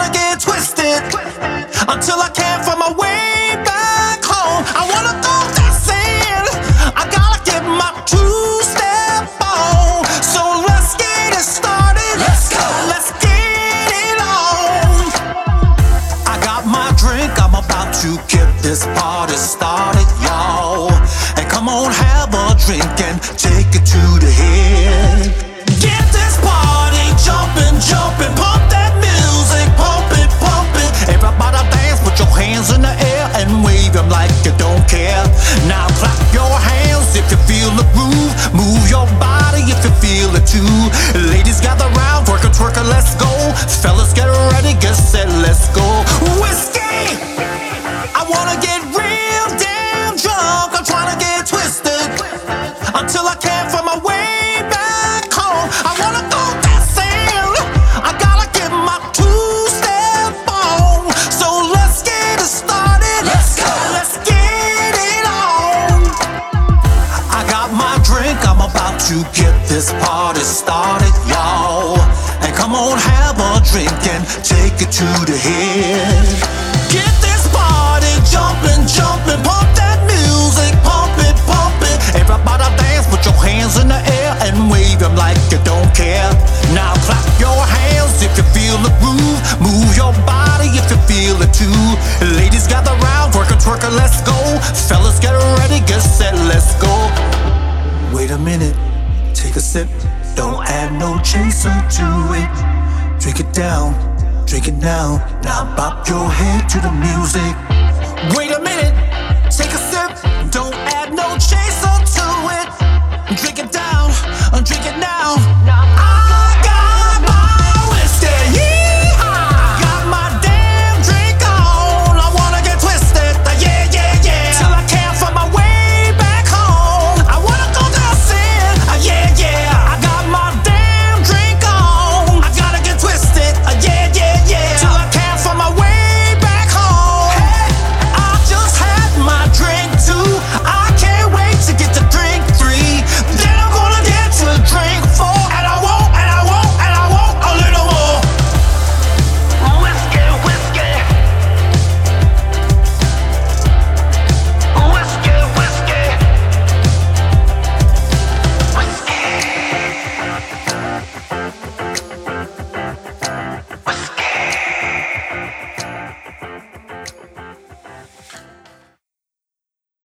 wanna get twisted until I can't find my way back home. I wanna go dancing. I gotta get my two-step on. So let's get it started. Let's go. Let's get it on. I got my drink. I'm about to get this party started, y'all. And come on, have a drink and take it to the head. Get this party jumping, jumping, pump that music, pump it, pump it. Everybody dance, put your hands in the air and wave them like you don't care. Now clap your hands if you feel the groove. Move your body if you feel it too. Ladies gather round, twerk it, twerk it, let's go. Fellas get ready, get set, let's go. Whiskey! I wanna get real damn drunk. I'm trying to get twisted until I can't find my way back home. I wanna go dancing. I gotta get my two-step on. So let's get it started. Let's go. Let's get it on. I got my drink. I'm about to get this party started, y'all. And come on, have a drink and take it to the head. Get this party jumping, jumping, pump that music, pump it, pump it. Everybody dance, put your hands in the air and wave them like you don't care. Now clap your hands if you feel the groove. Move your body if you feel it too. Ladies gather round, twerk it, twerk it, let's go. Fellas get ready, get set, let's go. Wait a minute, take a sip. Don't add no chaser to it. Drink it down, drink it now. Now bop your head to the music. Wait a minute, take a sip. Don't add no chaser.